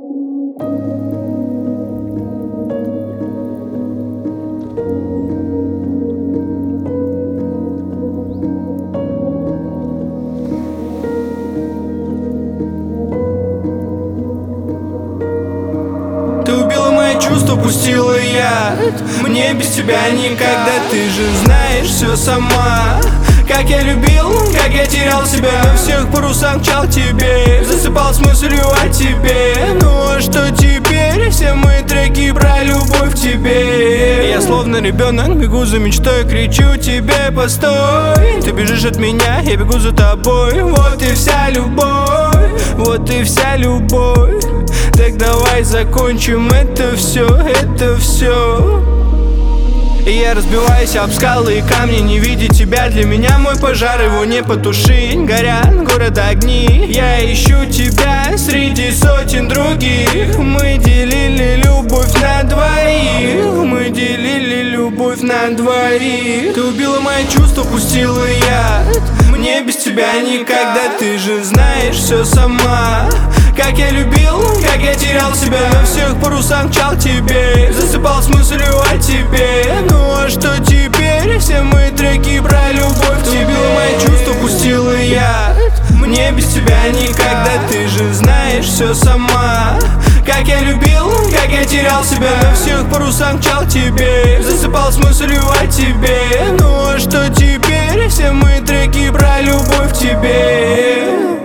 Ты убила мои чувства, пустила яд. Мне без тебя никогда, ты же знаешь все сама. Как я любил, как я терял себя, на всех парусах мчал тебе, засыпал с мыслью о тебе. Ну а что теперь? Все мои треки про любовь к тебе. Я словно ребенок, бегу за мечтой, кричу тебе: постой. Ты бежишь от меня, я бегу за тобой. Вот и вся любовь, вот и вся любовь. Так давай закончим это все, это все. И я разбиваюсь об скалы и камни, не видеть тебя для меня мой пожар, его не потушить. Горят города огни, я ищу тебя среди сотен других. Мы делили любовь на двоих, мы делили любовь на двоих. Ты убила мои чувства, пустила яд. Мне без тебя никогда, ты же знаешь все сама. Как я любил, как я терял себя, на всех парусах мчал тебе, засыпал с мыслью о тебе. Ну а что теперь? Все мои треки про любовь к тебе. Мои чувства пустила яд. Мне без тебя никогда, ты же знаешь все сама. Как я любил, как я терял себя, на всех парусах мчал тебе, засыпал с мыслью о тебе. Ну а что теперь? Все мои треки про любовь к тебе.